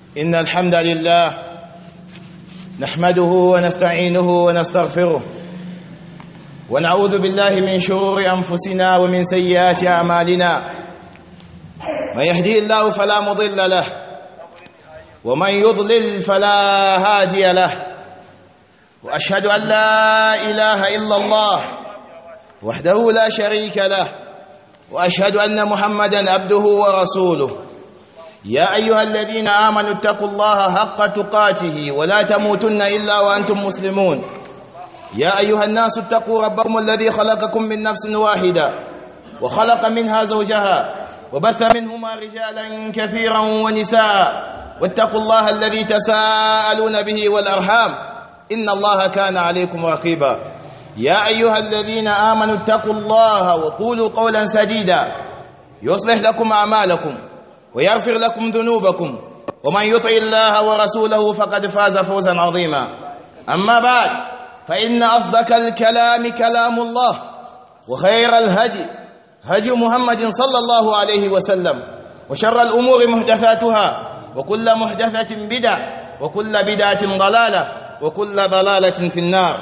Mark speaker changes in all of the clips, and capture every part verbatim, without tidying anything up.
Speaker 1: إن الحمد لله نحمده ونستعينه ونستغفره ونعوذ بالله من شرور أنفسنا ومن سيئات أعمالنا. من يهدي الله فلا مضل له ومن يضلل فلا هادي له، وأشهد أن لا إله إلا الله وحده لا شريك له، وأشهد أن محمدا عبده ورسوله. يا أيها الذين آمنوا اتقوا الله حق تقاته ولا تموتن إلا وأنتم مسلمون. يا أيها الناس اتقوا ربكم الذي خلقكم من نفس واحدة وخلق منها زوجها وبث منهما رجالا كثيرا ونساء، واتقوا الله الذي تساءلون به والأرحام إن الله كان عليكم رقيبا. يا أيها الذين آمنوا اتقوا الله وقولوا قولا سديدا يصلح لكم أعمالكم ويغفر لكم ذنوبكم، ومن يطع الله ورسوله فقد فاز فوزا عظيما. أما بعد، فإن أصدق الكلام كلام الله، وخير الهدي هدي محمد صلى الله عليه وسلم، وشر الأمور محدثاتها، وكل محدثة بدعة، وكل بدعة ضلالة، وكل ضلالة في النار.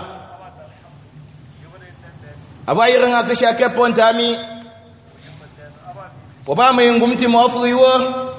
Speaker 1: أبا يرنا كشاكا بونتامي وبا من غمتي موفريو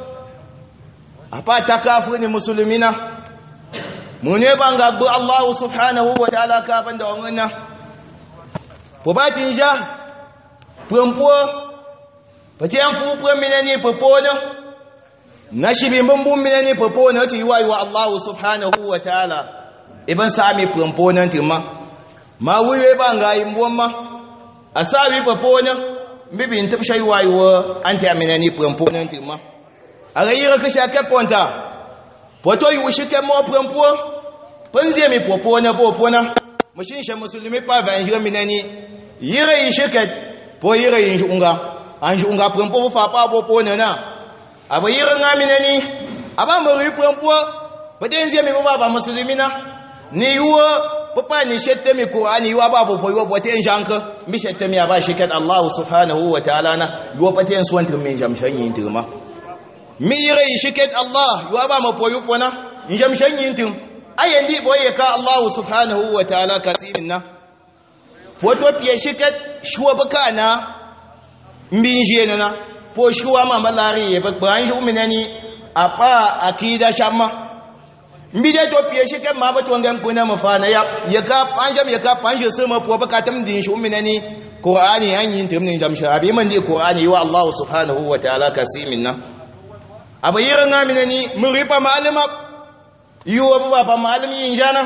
Speaker 1: أبا تكافرني مسلمين من يبان غبو الله سبحانه وتعالى كابن دوننا وبا تنجا پرمپو پتيان فو پرمنني پپونا نشبي مبو منني پپونا تي واي الله سبحانه وتعالى ابن سامي پرمپونا تما ما وي يبان غاي مبوما asabi pepona mbibi ntapshay waywo anti amenani prempona ntima agayira kasha kaponta poto yushike mo prempo panzie mi popona popona mushinsha musulimi pa vanjira minani yira yishike po yira yinjunga anjunga prempo fa pa popona na abayira ngaminani aba mari prempo padenzie mi baba musulmina ni yuwa papa ni shette mi qur'ani yuwa babu poyo bote njanka mi shette mi aba shikat Allah subhanahu wa ta'ala na yuwa paten suwan tirmin jamshan yin tirma mi yire shikat Allah yuwa ba ma poyo fona jamshan yin tir ayendi boye ka Allah subhanahu wa ta'ala kasimin na foto piye shikat shuwa baka na mbinje na po shuwa ma malari ye bakban ju minani apa akida shamma mbide to piye shi kan ma ba to ngan kuna mafana ya ya ka panjam ya ka panje sama po ba ka tam din shi umminani qur'ani yan yin tum nin jamsha abi man di qur'ani wa Allah subhanahu wa ta'ala kasimin na abayira ngaminani muripa malama yuwa ba ba malami yin jana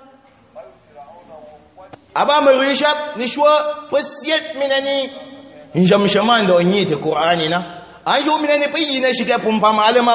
Speaker 1: aba murisha ni shwa fasiyat minani in jamsha man da onyi te qur'ani na an ju minani bayi na shi ka pumpa malama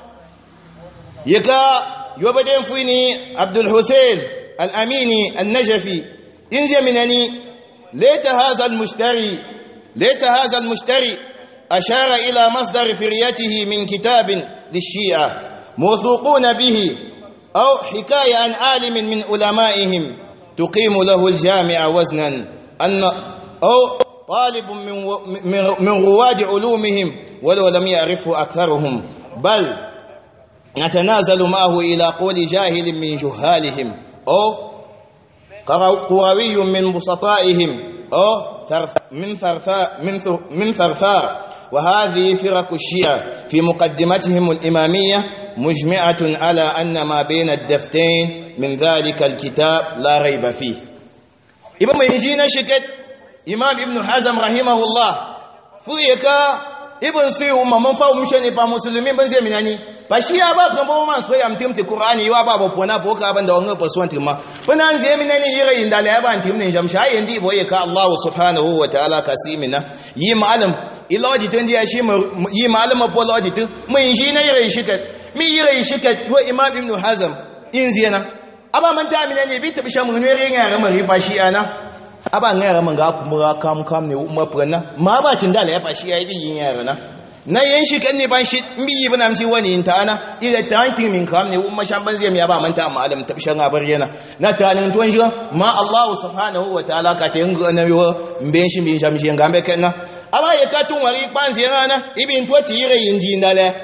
Speaker 1: yaka يوبدين فيني عبد الحسين الأميني النجفي إنزي منني ليت هذا المشتري ليس هذا المشتري أشار إلى مصدر فريته من كتاب للشيعة موثوقون به أو حكاية عن عالم من علمائهم تقيم له الجامع وزنا أن أو طالب من من رواج علومهم ولو لم يعرفه أكثرهم، بل نتنازل معه إلى قول جاهل من جهالهم أو قروي من بسطائهم أو من ثرثار من ثرثار. وهذه فرق الشيعة في مقدمتهم الإمامية مجمعة على أن ما بين الدفتين من ذلك الكتاب لا ريب فيه. إبن يجينا شكت إمام ابن حزم رحمه الله فيك ibn suyu mamman fa umushe ne fa musulmi ban zai minani fa shi ya ba kan bo man so ya mtimti qur'ani yawa ba bo pona bo ka ban da wannan fa suwan timma fana zai minani yira inda la ya ba timnin jamsha yandi boye ka Allah subhanahu wa ta'ala kasimina yi malam ilaji tun dia shi yi malam po laji tun mun shi na yira shi ka mi yira shi ka wa imam ibn hazm in ziyana aba man ta minani bi tabi shamu ne ringa ga mari fa shi ana aba ngara man ga kuma kam kam ne umma furna ma ba tin dala ya fashi yayi bin yara na na yan shi kan ne ban shi mbi ibn amci wani ta ana ila tantin min kam ne umma shan ban zai mi ba manta amma adam tabshan abar yana na tanin tuwan shi ma Allah subhanahu wa ta'ala ka ta yin na yo mbe shi bin sham shi ngambe kana aba ya ka tun wari ban zai na ibin to ti yire yin din dala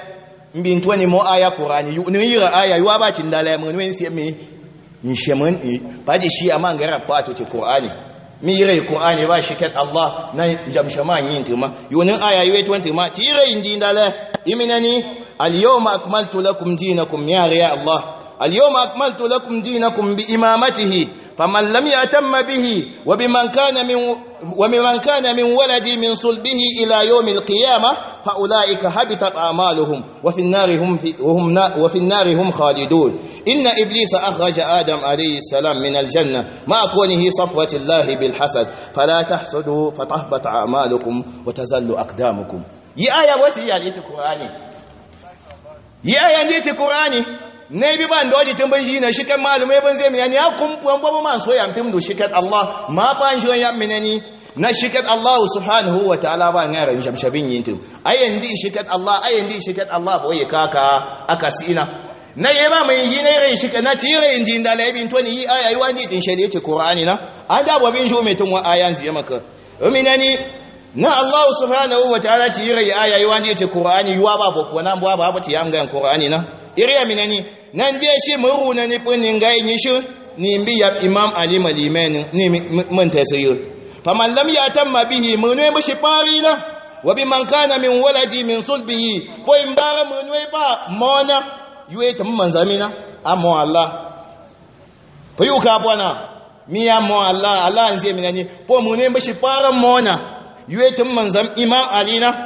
Speaker 1: mbin twani mo aya qur'ani yu ni yira aya yu ba cin dala mun wen sai me in shemun ba ji shi amma ngara pato ce qur'ani mi yira qur'ani ba shi kat Allah na jamshama yin tuma yu ni aya yu twenty ma ti yira indi dala iminani al yawma akmaltu lakum dinakum ya ya Allah al yawma akmaltu lakum dinakum bi imamatihi فمن لم يأتم به وبمن كان من ومن كان من ولدي من صلبه إلى يوم القيامة فأولئك هبطت أعمالهم وفي النار هم في وهم وفي النار هم خالدون إن إبليس أخرج آدم عليه السلام من الجنة مع كونه صفوة الله بالحسد فلا تحسدوا فتهبط أعمالكم وتزل أقدامكم يا آية وتي يا القرآن يا آية القرآن ne bi ban doji tun ban shi na shikan malumai ban zai minani ya kumfuwan babu man so ya mutum do shikat Allah ma ban shi ya minani na shikat Allah subhanahu wa ta'ala ba ngaran shamshabin yin tum ayan di shikat Allah ayan di shikat Allah boye kaka aka sina na yema mai yi ne rai shika na tire injin da laibin to ni ayi wani tin shari'a Qur'ani na an da babin shi mai tun wa ayan zai maka minani na Allah subhanahu wa ta'ala tire ayi wani tin Qur'ani yuwa ba boko na ba ba ta yamgan Qur'ani na iriya minani nan dia shi muruna ni punin ga yin shi ni mbi ya imam ali malimen ni mun tasir faman lam yatamma bihi munwe bashi parina wa biman kana min waladi min sulbihi po imbara munwe ba mona yuwe tam manzamina amo Allah po yuka bwana mi amo Allah Allah nzie minani po munwe bashi para mona yuwe tam manzam imam ali na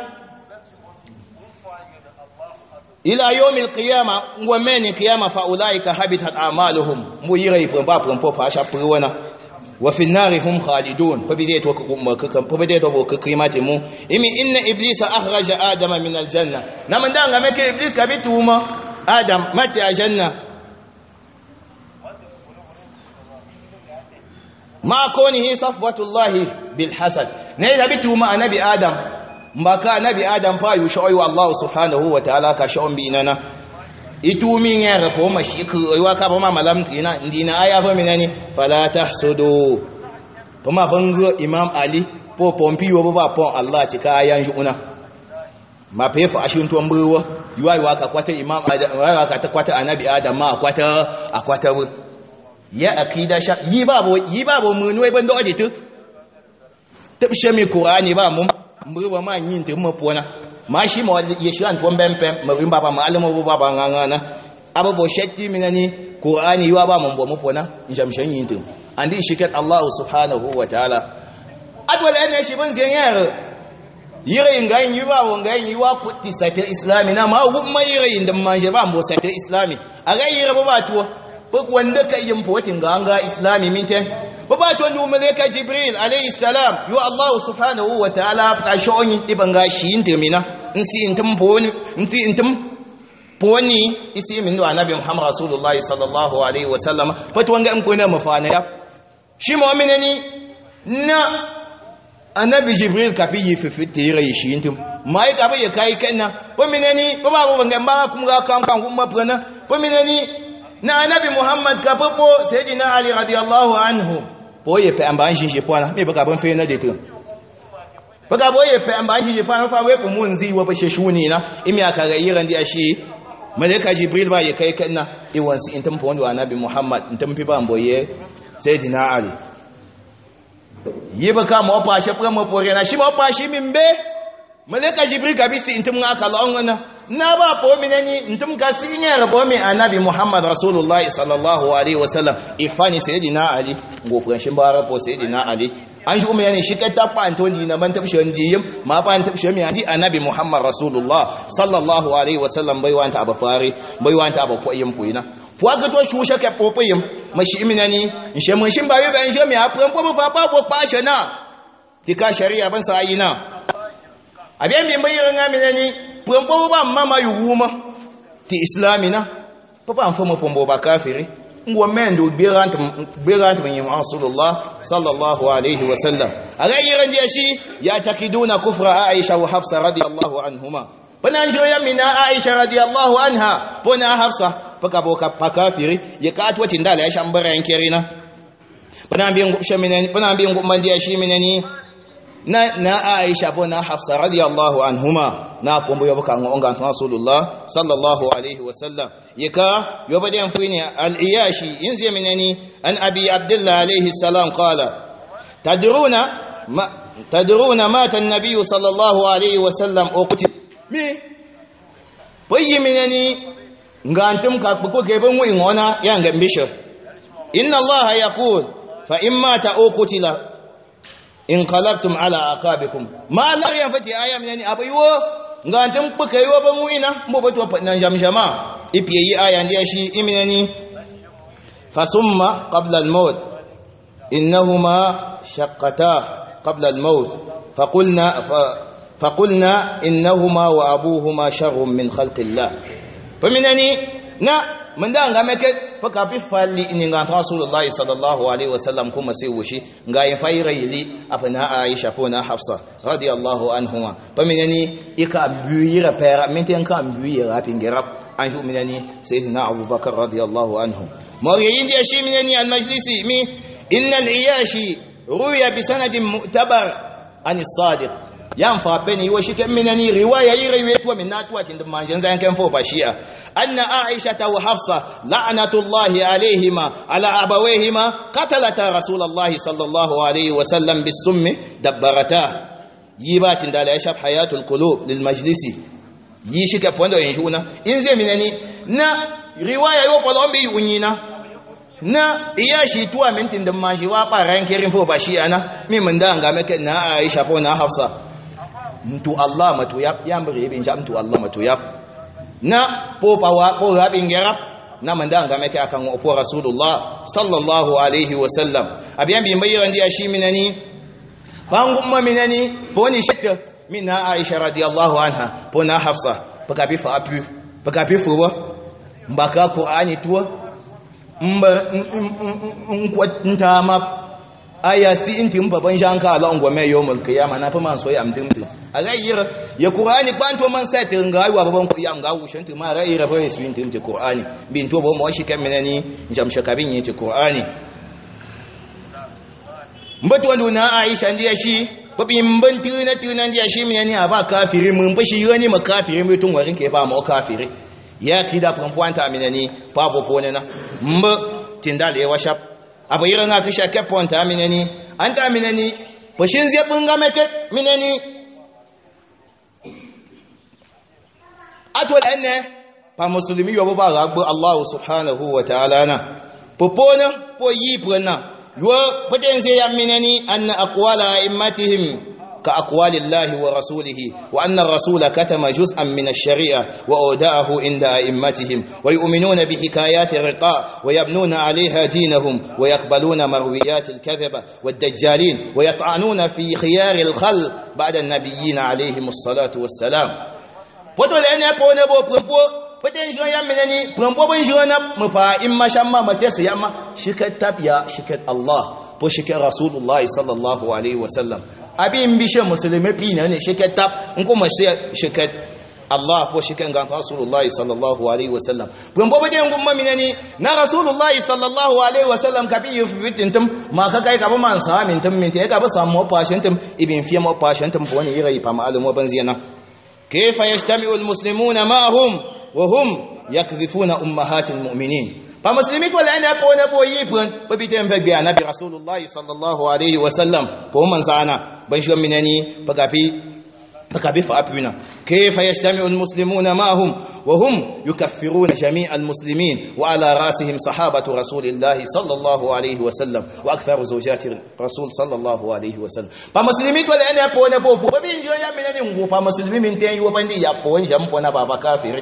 Speaker 1: ila yawmil qiyama ngwameni qiyama fa ulaika habitat a'maluhum muyirai fa ba fa fa sha furwana wa fi nari hum khalidun fa bidai to kuma kakan fa bidai to ko kimati mu imi inna iblisa akhraja adama min aljanna naman danga meke iblis kabituma adam mati aljanna ma kunihi safwatullahi bil hasad ne kabituma anabi adam mbaka nabi adam fa yu shoyu Allah subhanahu wa ta'ala ka shon bi nana itu min ya rafo mashi wa ka ba ma malam tina ndina aya fa minani fala tahsudu kuma bango imam ali po pompi wo ba pon Allah ti ka ayan juna ma pe fa ashun to mbuwo yuwa wa ka kwata imam adam wa ka ta kwata anabi adam ma kwata akwata ya akida sha yi babo yi babo mun wai bando aje tu tabshe mi qur'ani ba mun mbuwa ma yin te mo pona ma shi mo ye shi an ton bempe mo rimba ba malamo bo baba ngana ababo shetti minani qur'ani yuwa ba mun bo mo pona jamshan yin te andi shikat Allah subhanahu wa ta'ala adwal ene shi ban zan yar yire ngai yuwa wo ngai yuwa putti sate islami na ma wu mai yire inda manje ba mo sate islami aga yire ba ba to ko wanda kai yin fotin ga anga islami minte babato ni malaika jibril alayhi salam yu Allah subhanahu wa ta'ala fa shoni ibanga shi intimina insi intum poni insi intum poni isi min do annabi muhammad rasulullahi sallallahu alaihi wasallam fato wanga in ko na mafana ya shi mu'minani na annabi jibril kafi yi fifite rai shi intum mai kafi ya kai kanna mu'minani baba wanga ba kuma ga kan kan kuma fana mu'minani na annabi muhammad kafapo sayyidina ali radiyallahu anhu boye pe amba shi shi fana me baka ban fe na de to baka boye pe amba shi shi fana fa we ko mun zi wa bashe shuni na imi aka ga yiran di ashi malaika jibril ba ya kai kanna i wansi in tamfa wanda annabi muhammad in tamfi ba boye sayyidina ali yi baka mo pa she fra mo pore na shi mo pa shi mimbe malaika jibril kabisi in tum aka lawon na ba po minani ntum kasi nyara po mi annabi muhammad rasulullahi sallallahu alaihi wasallam ifani sayyidina ali go franshin bara po sayyidina ali an shi umma ne shi ka tafa antoji na ban tabshe ndiyim ma fa tabshe mi adi annabi muhammad rasulullah sallallahu alaihi wasallam bai wanta abafari bai wanta abakoyim kuina fuwa ga to shusha ka popiyim mashi iminani inshe mun shin bawe ban she mi afran po fa pa po pashe na tika sharia ban sai na abiyan bin bayin ngaminani pombo ba mama yuwuma ti islamina papa mfomo pombo ba kafiri ngwa mendo berant berant min rasulullah sallallahu alayhi wasallam agayiran dia shi ya takiduna kufra aisha wa hafsa radiyallahu anhuma bana njiro ya mina aisha radiyallahu anha bona hafsa paka boka pakafiri ya katwa tindala ya shambara yankirina bana biyan gubsha minani bana biyan gumman dia shi minani na na Aisha po na Hafsa radiyallahu anhuma na pombo yobo kan onga Rasulullah sallallahu alaihi wasallam yaka yobo den fuini al-Iyashi inzi minani an Abi Abdullah alaihi salam qala tadruna ma tadruna mata an-nabiy sallallahu alaihi wasallam uqti mi boyi minani ngantum ka ko geben wi ngona yanga mbisho inna Allah yaqul fa imma ta'uqtila in qalabtum ala aqabikum ma la yan fati aya minani abayo ngantum buka yiwo ban wina mo bato fadan jamjama ipiyi aya ndiya shi iminani fasumma qabla al-maut innahuma shaqqata qabla al-maut faqulna faqulna innahuma wa abuhuma sharrun min khalqillah faminani na mun da nga meke fa ka fi falli in ga Rasulullahi sallallahu alaihi wasallam kuma sai wushi ga yin fayrayli afana Aisha ko na Hafsa radiyallahu anhuma fa minani ika buyira pera menten kan buyira pingira anju minani sayyidina Abubakar radiyallahu anhu mariyin dia shi minani al-majlisi mi inna al-Iyashi ruya bi sanadin mu'tabar an as-sadiq yan fa peni wo shike minani riwaya yire wetu minatu atin manjan zan kan fo bashiya anna Aisha wa Hafsa la'natullahi alayhima ala abawayhima qatalata rasulullahi sallallahu alayhi wa sallam bisummi dabbarata yibatin da la yashab hayatul qulub lil majlisi yi shike pondo yinjuna inze minani na riwaya yo polombe yunyina na Iyashi tuwa mintin da manji wa paran kirin fo bashiya na mi mun da ga meke na Aisha ko na Hafsa mtu Allah matu yap yambere bin jam mtu Allah matu yap na popa wa ko rabin gerap na mandanga meke akan opo Rasulullah sallallahu alaihi wasallam abiyan bi mbayi ndi ashi minani pangumma minani poni shekta minna Aisha radiyallahu anha pona Hafsa baka bi fa apu baka bi fuwa mbaka Qur'ani tuwa mba nkwata ma aya si inti mbaban janka ala ngome yomul qiyama na fa man so ya mtimti agayira ya Qur'ani kwanto man sete ngawa baban ku ya ngawu shanti ma ra'ira fa su inti Qur'ani binto bo mo shi kamenani jamsha kabin yiti Qur'ani mbatu wandu na Aisha ndiya shi babi mbanti na tuna ndiya shi minani aba kafiri mun fashi yani makafiri mutun warin ke ba mu kafiri ya kida kwanta minani papo ponena mba tindale washap abu irin aka shake ponta minani anta minani fashin zai bunga meke minani atwal anne pa muslimi yo ba rabbu Allah subhanahu wa ta'ala na popona po yibrana yo paten zai ya minani anna aqwala immatihim كأقوال الله ورسوله وأن الرسول كتم جزءا من الشريعة وأودعه عند أئمتهم ويؤمنون بحكايات الرقاء ويبنون عليها دينهم ويقبلون مرويات الكذبة والدجالين ويطعنون في خيار الخلق بعد النبيين عليهم الصلاة والسلام فتو لأنه يقول برمبو فتن جوان يمنني برمبو بنجوان مفا إما شما متس يما شكت تبيا شكت الله وشكت رسول الله صلى الله عليه وسلم abin bishe musulmi fina ne shiket tab in kuma shiket Allah ko shiken ga Rasulullahi sallallahu alaihi wasallam bun bobe den gumma minani na Rasulullahi sallallahu alaihi wasallam kabi yufitin tum ma ka kai ka ba man sa min tum min te ka ba samu fashin tum ibin fiye mu fashin tum wani yirai fa ma'alumo ban ziyana kayfa yajtami'u almuslimuna ma'hum wa hum yakdhifuna ummahatil mu'minin fa muslimi ko la na po na boyi pun babi tem fe gbe anabi Rasulullahi sallallahu alaihi wasallam ko man sana ban shi minani fakafi fakafi fa apuna kayfa yajtami'u almuslimuna ma'hum wa hum yukaffiruna jami'al muslimin wa ala rasihim sahabatu rasulillahi sallallahu alayhi wa sallam wa aktharu zawjati rasul sallallahu alayhi wa sallam pa muslimi to le ne po ne po po bi njo ya minani ngo pa muslimi min ten yo bandi ya po njam po na baba kafiri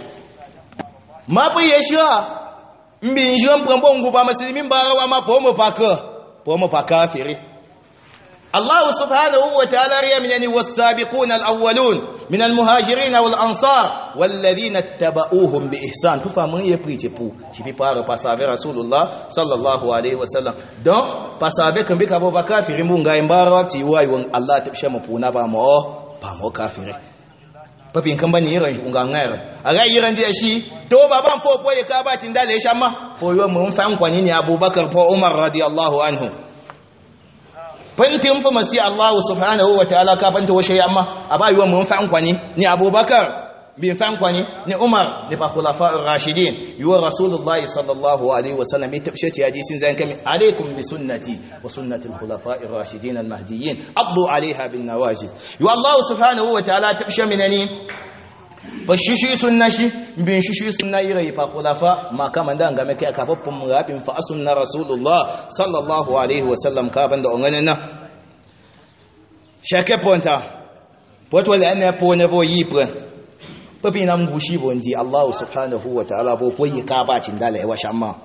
Speaker 1: ma bu yeshua mbi njo mpombo ngo pa muslimi mbara wa ma po mo pa ka po mo pa kafiri الله سبحانه وتعالى يمنني والسابقون الأولون من المهاجرين والأنصار والذين اتبعوهم بإحسان ففهمون يبريتي بو شبي بارا بسابق رسول الله صلى الله عليه وسلم دون بسابق كمبك أبو بكافر مونغا يمبارا تيواي وان الله تبشم بونا بامو بامو كافر papin kan bani yiran shi ungan ngayar aga yiran dia shi to baban fo po ye ka batin dale shama ko yo mun fan kwani ni Abubakar po Umar radiyallahu anhu fantin fa masi Allah subhanahu wa ta'ala ka fanta washe amma abayuwa mun fa ankwani ni Abubakar bin fa ankwani ni Umar ni fa khulafa'ur rashidin yuwa Rasulullah sallallahu alaihi wasallam tabshati hadisin zan kami alaikum bi sunnati wa sunnati al-khulafa'ir rashidin al-mahdiyyin addu 'alayha bin nawajiz yuwa Allah subhanahu wa ta'ala tabsha minani fashishi sunnashi bin shishi sunna irai fa khulafa ma kama da ngame kai aka faffun murabin fa sunna Rasulullah sallallahu alaihi wasallam ka banda onganen na shake ponta potwa la ne pone bo yipre papi nam gushi bonji Allah subhanahu wa ta'ala bo poyi ka ba cin dala yawa shamma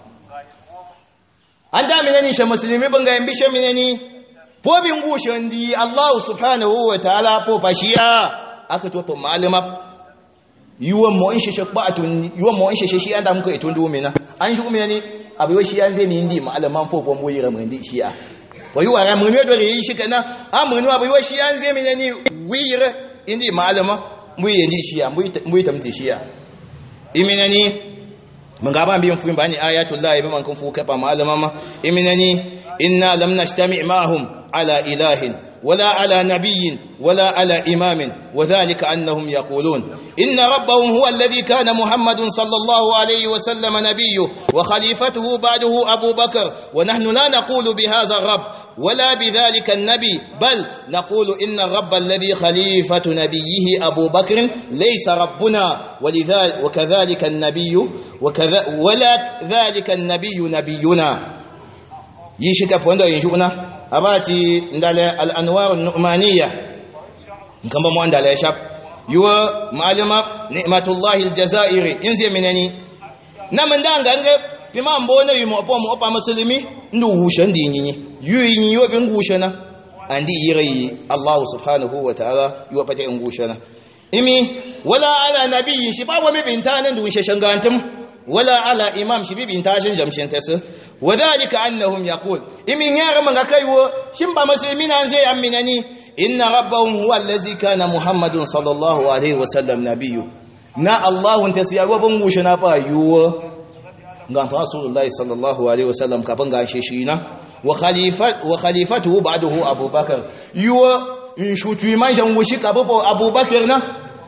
Speaker 1: anda minani sha muslimi banga yambi sha minani po bin gushin di Allah subhanahu wa ta'ala po fashiya aka to malama yuwan mo in sheshe ba atun yuwan mo in sheshe shi anda muka itun dume na an shi kuma ne abai shi yan zai mi ndi malaman fo ko mo yira mun di shi a ko yuwa ra mun do yi shi kana amunu abai shi yan zai mi ne wira indi malama mu yi ndi shi a mu yi tamti shi a iminani mun ga ban biyan fuyin bani ayatul lahi bi man kun fu kafa malama ma iminani inna lam nastami' ma'hum ala ilahin ولا على نبي ولا على إمام وذلك أنهم يقولون إن ربهم هو الذي كان محمد صلى الله عليه وسلم نبيه وخليفته بعده أبو بكر ونحن لا نقول بهذا الرب ولا بذلك النبي بل نقول إن الرب الذي خليفة نبيه أبو بكر ليس ربنا ولذلك وكذلك النبي وكذا ولا ذلك النبي نبينا يشك فوندو ينشؤنا abati ndale al-anwar an-nu'maniyya nkamba mo ndale shap yuwa malama ni'matullahi al-jazairi inzi minani namandanga nge pima mbona yumo opo mo opa muslimi ndu wusha ndinyi yuyi yuwa bingushana andi yiri Allah subhanahu wa ta'ala yuwa pate ngushana imi wala ala nabiyyin shi babu mi bintanan ndu shashangantum wala ala imam shi bintashin jamshin tasu وذلك أنهم يقول إمن يرمى كيو شنبا مسلمين زي أمنني إن ربهم هو الذي كان محمد صلى الله عليه وسلم نبيه نا الله انتسيا وبنغوشنا بايو غان رسول الله صلى الله عليه وسلم كبن غاشيشينا وخليفة وخليفته بعده أبو بكر يو انشوتوي ما جنوشي كابو أبو بكر نا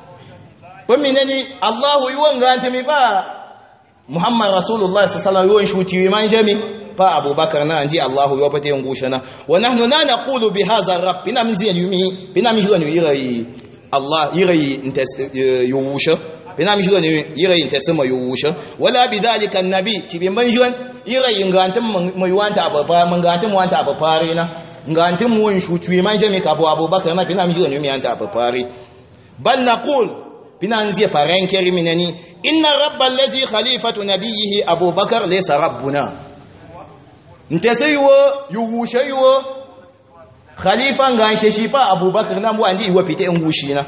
Speaker 1: ومنني الله يو غانتمي با Muhammad Rasulullah sallallahu alaihi wasallam shuti man jami fa Abubakar na anji Allah yo pate ngushana wa nahnu la naqulu bi hadha rabb bina mzi yumi bina mji wani yirai Allah yirai intas yuwusha bina mji wani yirai intasama yuwusha wala bidhalika annabi shi bin banjuan yirai ngantum mai wanta ababa man ngantum wanta abafare na ngantum mun shuti man jami ka Abubakar na bina mji wani yumi anta abafare bal naqul binanzie parenkeri minani inna rabbal ladhi khalifatu nabiyhi Abu Bakar laysa rabbuna nteseyo yuwushayo khalifa nganshe shipa Abu Bakar nambo andi iwa pite ngushina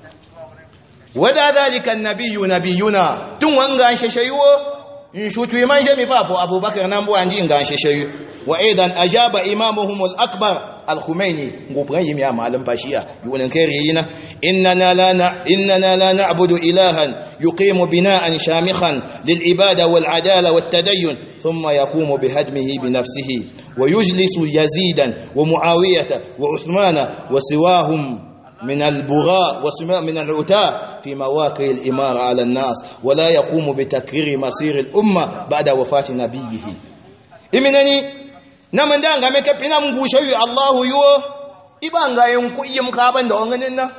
Speaker 1: wada dhalika an-nabiyyu nabiyuna tun wanganshe shayo inshutu manje mi papo Abu Bakar nambo andi nganshe shayo wa aidan ajaba imamuhum al-akbar الخميني غبران يمي معلم فاشيا يقولن كرينا اننا لا اننا لا نعبد الها يقيم بناء شامخا للعباده والعداله والتدين ثم يقوم بهدمه بنفسه ويجلس يزيدا ومعاويه وعثمان وسواهم من البغاء وسماء من العتاة في مواقع الإمارة على الناس ولا يقوم بتكرير مصير الأمة بعد وفاة نبيه إمنني namandanga meke pina mngusha yu Allahu yuo ibanga yonku iye mkaban da onganin na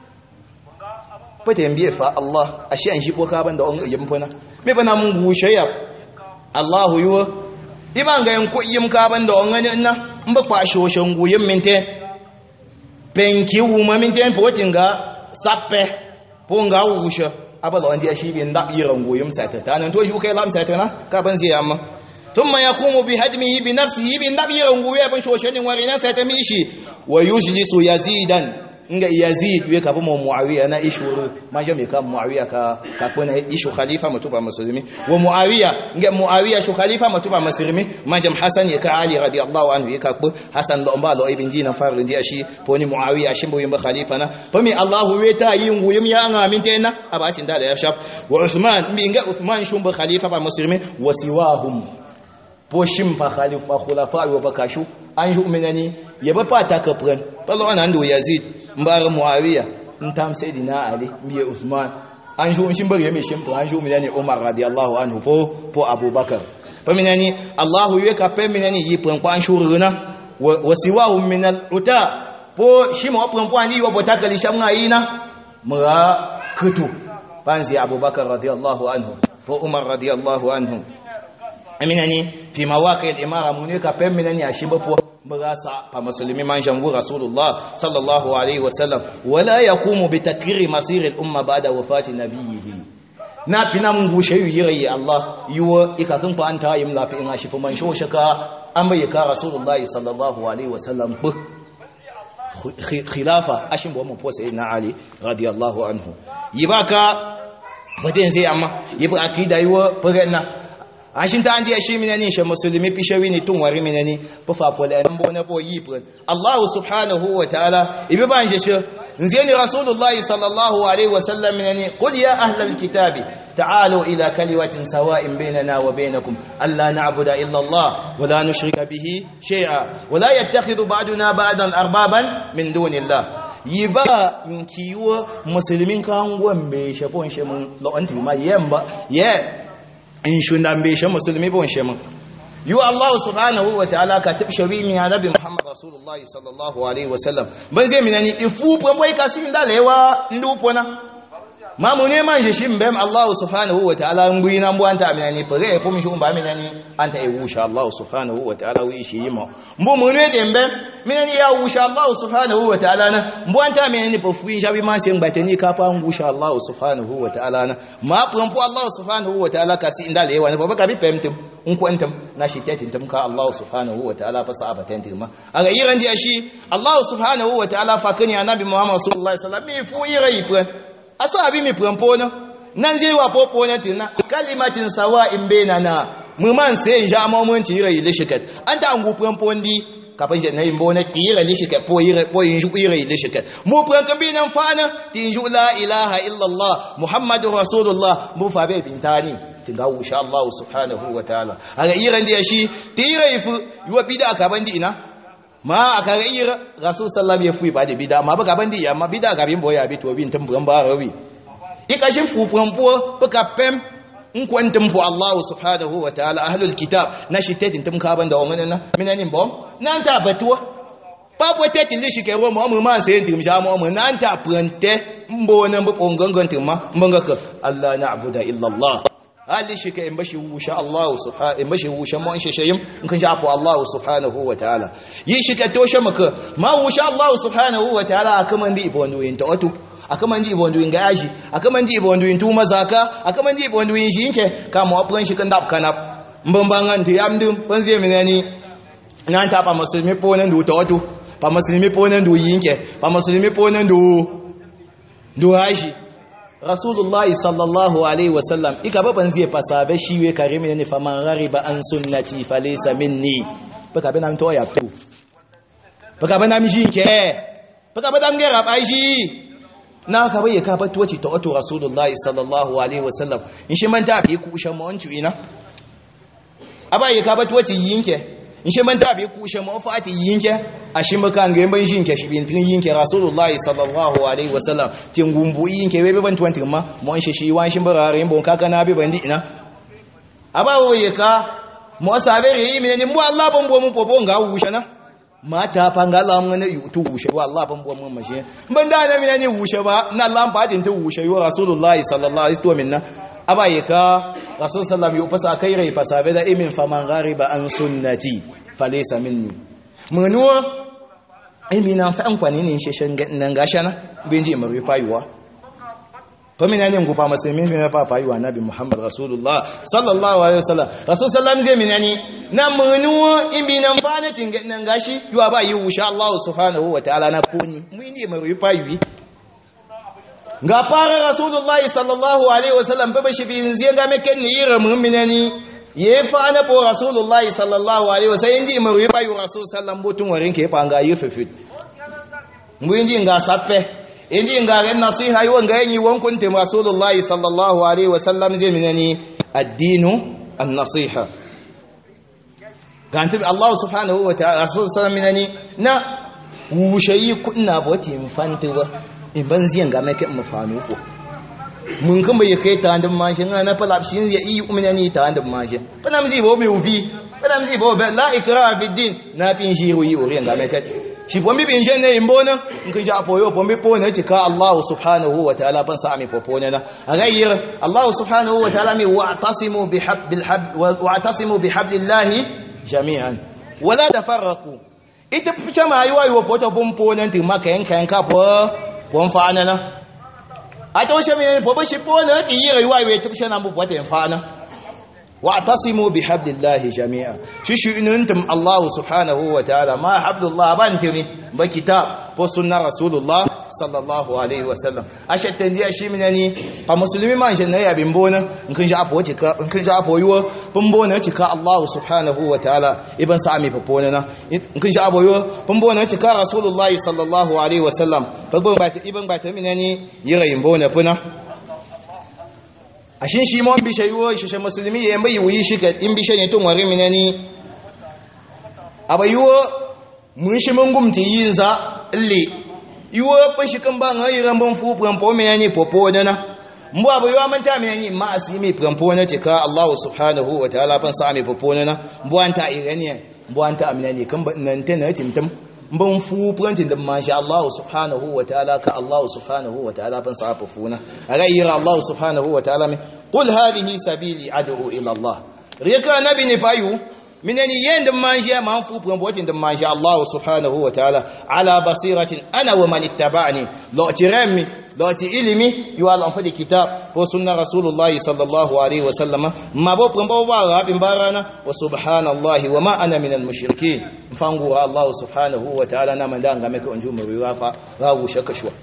Speaker 1: pate mbiye fa Allah ashi an shi ko kaban da onganin yimfana me bana mngusha ya Allahu yuo ibanga yonku iye mkaban da onganin na mba kwa shoshan guyin minte penki wuma minte potinga sappe ponga wusha abala wandi ashi bi nda yiran guyin satata nan to shi kai lam satana kaban zai amma ثم يقوم بهدمه بنفسه بالنبي رنغويه بن شوشن ورينا ساتميشي ويجلس يزيدا nga yazid we kapo muawiya na ishuru manje me kam muawiya ka ka kona ishu khalifa matuba muslimi wa muawiya nga muawiya shu khalifa matuba muslimi manje hasan ya ka ali radiyallahu anhu ka ko hasan lo mbalo ibn dina faru ndi ashi poni muawiya shimbo yimba khalifa na pomi allah we ta yingu yim ya nga mintena abacin da ya shaf wa uthman mi nga uthman shumba khalifa ba muslimi wasiwahum po shimfa khalifa khulafa wa bakashu an yu'minani ya ba fata ka pran palo ana ndo Yazid mbar Muawiya ntam Sayyidina Ali miye Uthman an shu shin bari me shin an shu minani Umar radiyallahu anhu po po Abubakar pa minani Allahu yeka pe minani yi pran kwa an shu runa wasiwahum min al-uta po shi mo pran kwa ni wo botaka li shamna ina mura kutu panzi Abubakar radiyallahu anhu po Umar radiyallahu anhu aminani fi mawaqi al-imara munika pe minani ashimba po murasa pa muslimi man jambu rasulullah sallallahu alaihi wasallam wala yaqumu bi takrir masir al-umma ba'da wafati nabiyhi na pina mungu shayu yirayi Allah yuwa ikakun fa anta yim lafi in ashi fa man sho shaka an bai ka rasulullah sallallahu alaihi wasallam bu khilafa ashin bo mun po sayyidina Ali radiyallahu anhu yibaka baden sai amma yiba akida yuwa fagana ashin ta andi ashi minani she muslimi pishawi ni tun wari minani fa fa pole an bo na bo yibran Allah subhanahu wa ta'ala ibe ban je she nzeni rasulullah sallallahu alaihi wasallam minani qul ya ahlal kitabi ta'alu ila kalimatin sawa'in bainana wa bainakum alla na'budu illa Allah wa la nushrika bihi shay'a wa la yattakhidhu ba'duna ba'dan arbaban min dunillah yiba yunkiwa muslimin kan gombe shafon shemun lo anti ma yamba ye in shundan be she muslimi bon shemun yu Allah subhanahu wa ta'ala ka tabshawi mi nabi Muhammad rasulullah sallallahu alaihi wasallam ban zai minani ifu pwai kasi ndalewa ndupona mamu ne manje shimbem Allah subhanahu wa ta'ala ngui na mbwanta minani pare po mi shumba minani anta e wusha Allah subhanahu wa ta'ala wi shi yimo mbu munwe dembe minani ya wusha Allah subhanahu wa ta'ala na mbwanta minani po fuinja bi manse ngbateni kapa ngusha Allah subhanahu wa ta'ala na ma pwampo Allah subhanahu wa ta'ala kasi ndalewa na baba bi pemtum unkwantam na shi tetintum ka Allah subhanahu wa ta'ala fa sa'aba tentima aga yiran di ashi Allah subhanahu wa ta'ala fa kani annabi Muhammad sallallahu alaihi wasallam mi fu yirai pran asa abi mi prampono nan zai wa popono tinna kalimatin sawa'in bainana mu man sai ja ma mun ci yirai lishikat anta angu prampondi kafin je nayin bona yirai lishikat po yirai po yin ju yirai lishikat mu pran kan binan fana tin ju la ilaha illa Allah muhammadur rasulullah mu fa be bintani tinga wusha Allah subhanahu wa ta'ala aga yiran da shi tirai fu yuwa bida ka bandi ina ma aka ga yira rasul sallallahu ya fu ba da bida ma baka bandi amma bida ga bin boya bi to bin tamburan ba rawi ikashin fu pampo baka pem in kwantum fu Allah subhanahu wa ta'ala ahlul kitab na shi tetin tum ka banda wannan na minanin bom nan ta batuwa babu tetin lishi kai roma mu man sai tim sha mu nan ta prante mbo nan bu pongangan tim ma mbanga ka Allah na'budu illa Allah hali shi ka in bashi wusha Allah subhanahu in bashi wusha mu in shayim in kan shafu Allah subhanahu wa ta'ala yi shi ka toshe maka ma wusha Allah subhanahu wa ta'ala akaman di ibonu yin ta wato akaman di ibonu yin gashi akaman di ibonu yin tu mazaka akaman di ibonu yin shi yake ka mu afran shi kan dab kanap mbambangan ti amdum fanze minani nan ta pa musulmi po nan du ta wato pa musulmi po nan du yinke pa musulmi po nan du du hashi Rasulullah sallallahu alaihi wasallam ika baban zai fasabe shi we karimi ne faman ghariba an sunnati falaysa minni baka bana mto ya tu baka bana miji ke baka bana ngera ba shi na ka bai ka fatuwa ci to Rasulullah sallallahu alaihi wasallam in shi manta bi ku shan mu ancu ina abai ka fatuwa ci yinke in shi manta bi ku shan mu fati yinke ashi maka ga ban shin ke shi bin tin yinke rasulullahi sallallahu alaihi wasallam tin gumbu yinke we ban twenty ma mon shi shi wan shin barare bon kaka na bi bandi ina abawo ye ka mo sabe yi mi ne mu Allah ban bo mu popo nga wusha na mata fa nga Allah mun ne tu wusha wa Allah ban bo mu mashi ban da na mi ne wusha ba na Allah ba din tu wusha yo rasulullahi sallallahu alaihi wasallam minna abaye ka rasul sallallahu alaihi wasallam kai rai fasabe da imin faman ghariba an sunnati falaysa minni munuwa imi na fa ankwani ne sheshen nan gashana binji mai fayuwa to mina ne ngupa musulmi ne fa fayuwa nabi Muhammad rasulullah sallallahu alaihi wasallam rasul sallam zai mina ni na munuwa imi nan fa na tinga nan gashi yuwa ba yi insha Allah subhanahu wa ta'ala na koni mu ne mai fayuwi ga fara rasulullahi sallallahu alaihi wasallam ba shi bin zai ga meken ni yira mu'mina ni ye fa na bo rasulullahi sallallahu alaihi wasallam indi mu yi bayu rasul sallam butun warin ke panga yi fifit mu indi nga sappe indi nga ren nasiha yi wanga yi wankun te rasulullahi sallallahu alaihi wasallam zai minani addinu an-nasiha ga antabi Allah subhanahu wa ta'ala rasul sallallahu na wushayi kunna boti infanti ba in ban ziyan ga mai kai mafanu ko mun kan bai kai ta andan mashin na falap shin ya yi umnani ta andan mashin bana mzi bo be ufi bana mzi bo be la ikra fi din na pin shi ruyi ori ga mai kai shi pombi bin jenne imbona nkin ja poyo pombi pona tika Allah subhanahu wa ta'ala ban sa ami popona na agayir Allah subhanahu wa ta'ala mi wa'tasimu bihabbil hab wa'tasimu bihablillahi jami'an wala tafarraqu ita fice ma yi wayo poto pompona nti maka yanka yanka po pon fa na a to she mi po shi pona ti yi wayo ita fice na bu poto fa na wa'tasimu bihablillahi jami'a shi shi inuntum Allah subhanahu wa ta'ala ma hablullah bantini ba kitab ko sunna rasulullah sallallahu alaihi wasallam ashe tanjiya shi minani pa muslimi man shi ne ya bimbona kin ja apo cika kin ja apo yiwo bimbona cika Allah subhanahu wa ta'ala ibn sami popona na kin ja apo yiwo bimbona cika rasulullah sallallahu alaihi wasallam fa ba ibn ba ta minani yira yimbona funa ashin shi mon bi shayiwo shi musulmi ya mai wuyi shi ka in bi shayin tun wari minani abayuwo mun shi mun gumti yin za ille yiwo fa shi kan ba ngai rambon fu prampo me yani popo dana mbo abayuwa man ta me yani ma asimi prampo na tika Allah subhanahu wa ta'ala ban sa me popo na mbo anta iraniya mbo anta aminani kan ba nan ta na timtam ban fu prantin da masha Allah subhanahu wa ta'ala ka Allah subhanahu wa ta'ala ban sa fufuna agayira Allah subhanahu wa ta'ala me qul hadhihi sabili ad'u ila Allah rika nabi ne fayu minani yanda masha man fu prantin da masha Allah subhanahu wa ta'ala ala basiratin ana wa man ittaba'ani lo tirami lo ti ilimi yu ala fa kitab ko sunna rasulullahi sallallahu alaihi wa sallama ma bo prambo ba rabin barana wa subhanallahi wa ma ana minal mushrikin mfangu Allah subhanahu wa ta'ala na mandanga meka onjumu riwafa rawu shakashwa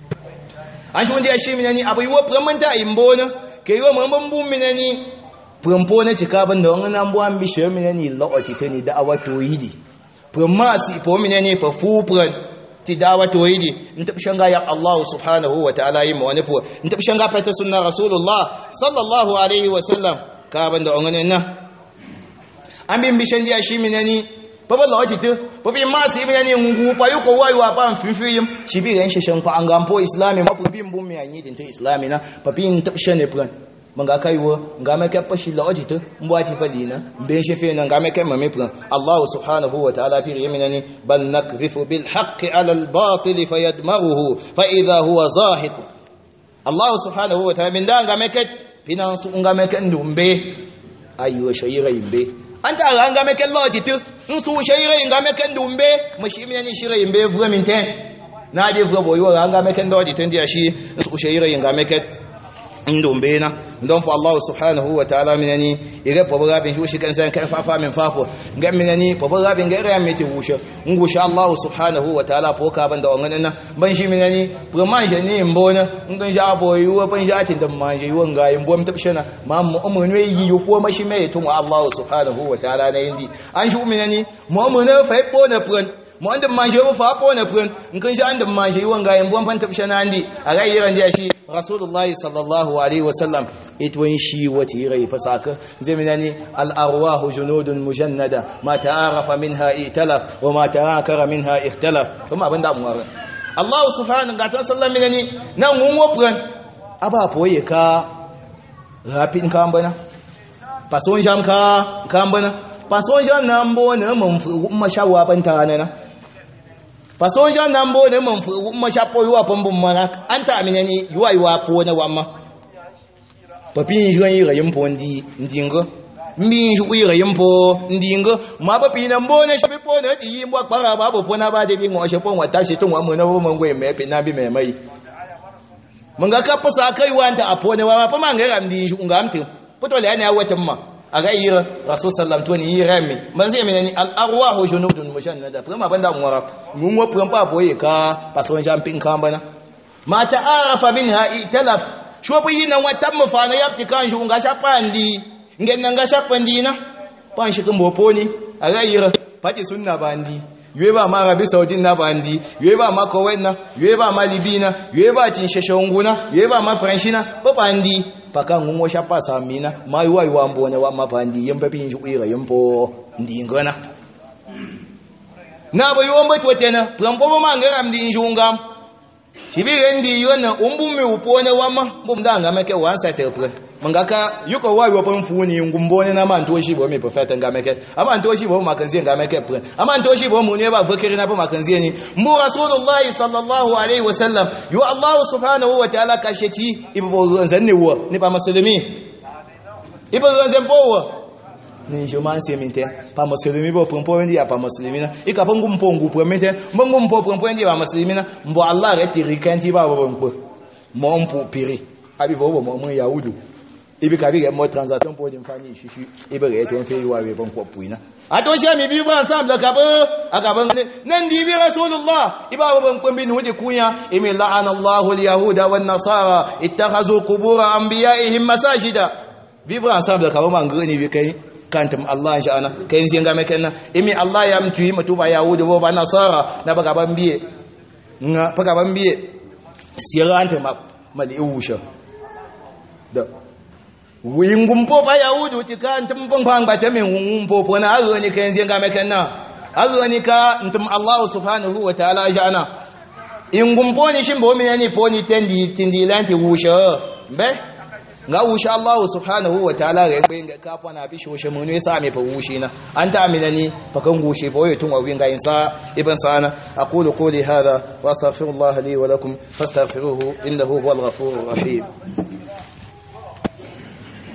Speaker 1: an shi wanda ya shi minani abai wo pramanta imbona ke yo mamban bum minani prampo na cika ban da wannan an buwan bi shi minani lawati tani da awato yidi pramasi po minani fa fu pran ti dawato yidi in tafi shanga ya Allah subhanahu wa ta'ala yi mu wani fu in tafi shanga fa ta sunna rasulullah sallallahu alaihi wa sallam ka ban da wannan nan an bin bi shan ya shi minani baba lawati to babi masu ibn yani ngu pa yuko wayi wa pa fifiyim shibi ran shishan ko an gampo islami ma bubin bum me yanyi din to islami na babin tabshan ne plan manga kaiwo ngame ka pashi lawati to mbwati falina ben shefe na ngame ka mame plan Allah subhanahu wa ta'ala fi yaminani bal nakdhifu bil haqqi ala al batil fayadmaghuhu fa idha huwa zahiq Allah subhanahu wa ta'ala bin da ngame ka finan su ngame ka ndumbe ayo shayira imbe anta ranga meke loti tu nsu shayire ngame ken dumbe mashimina ni shire imbe vra minten na de vra boyo ranga meke loti tendi ashi nsu shayire ngame ken ndumbe na ndon fa Allah subhanahu wa ta'ala minani ire pobra bin shi kan san kan fafa min fafo ngam minani pobra bin ga ire meti wushe ngusha Allah subhanahu wa ta'ala po ka banda wannan nan ban shi minani proman je ni mbona ngan ja boyo ban ja tin da manje yon ga yin bom tabshana ma mu umunu yi yo ko mashi mai tun Allah subhanahu wa ta'ala na yindi an shi minani mu umunu fa ipo na pran mu anda manje ba fa po na pran ngan ja anda manje yon ga yin bom fan tabshana andi a ga yiran ja shi rasulullah sallallahu alaihi wasallam itwan shi wati rai fasaka zai minani al arwahu junudun mujannada ma ta'arafa minha italaf wa ma ta'akara minha ikhtalaf kuma abinda mu wara Allah subhanahu wa ta'ala sallallahu minani nan mun wofran aba poye ka rapin kambana pason jam ka kambana pason jam nambo na mun mashawa banta na fason jan nan bo ne mun fu ma shapo yuwa pambun mana anta aminani yuwa yuwa po na wamma papin juan yi rayin po ndi ndingo mbi ju yi rayin po ndingo ma papi nan bo ne shapi po ne ti mbo kpara ba bo po na ba de bi ngo shapo wa tashi tun wa mu na bo mun gwe me pe na bi me mai mun ga ka pasa kai wanta apo ne wa pa man ga amdi ju ngam tin poto le ne awatin ma agayira rasul sallam to ni yirami manzi menani al arwahu junudun mujannada kuma banda mu wara mun wo prampa boye ka pason jamping ka bana ma ta'arafa minha italaf shobu yina watan mu fana yapti kan ju nga shapandi ngen nga shapandi na pan shi kan boponi agayira fati sunna bandi yue ba ma rabi saudi na bandi yue ba ma kowenna yue ba ma libina yue ba tin sheshonguna yue ba ma franchina ba bandi paka ngungo shapa samina mai wai wambo ne wa mapandi yempe pinju ira yempo ndi ngona na bo yomba twetena prampo mangera ndi njunga shibire ndi yona umbume upone wama mbumdanga make wansa tepre mangaka yuko wayi wapamfuni ngumbone na mantu oshibo me profeta ngameke amantu oshibo makanzie ngameke pre amantu oshibo munye bavekere napo makanzie ni mu rasulullah sallallahu alaihi wasallam yu allah subhanahu wa ta'ala kasheti ibo zanne wo ni pa muslimi ibo zanzempo ni jomansi minte pa muslimi bo pompo ndi pa muslimina ikapongu mpongu promete mbongu mpo pompo ndi pa muslimina mbo allah retiri kanti ba bo mpo mompo piri abi bo bo mo yahudu ibi kabige mo transaction pour mfanye shishu ibi reto mfe wawe bon ko puina atosha mi bibu ensemble akaba akaba nandi bi rasulullah ibaba bon ko mbini wudi kunya imi la'ana allah al-yahuda wan nasara ittakhazu qubur anbiya'ihim masajida bibu ensemble akaba mangani bi kai kantum allah insha Allah kai nzinga mekena imi allah ya mtu mutuba yahudi bo ba nasara na baka bambiye nga baka bambiye sirante ma mali usha da wingumpo pa yahudi utika ntumpo kwanga teme ngumpo na agoni kenzi ngame kenna agoni ka ntum allah subhanahu wa ta'ala jana ingumpo ni shimbo minani poni tendi tindilanti wusha be nga wusha allah subhanahu wa ta'ala rebe nga kapo na bisho wusha mun yasa me fa wushina anta minani fakan wushe fa wayo tun winga insa ibn sana aqulu quli hadha wa astaghfirullah li wa lakum fastaghfiruhu innahu huwal ghafurur rahim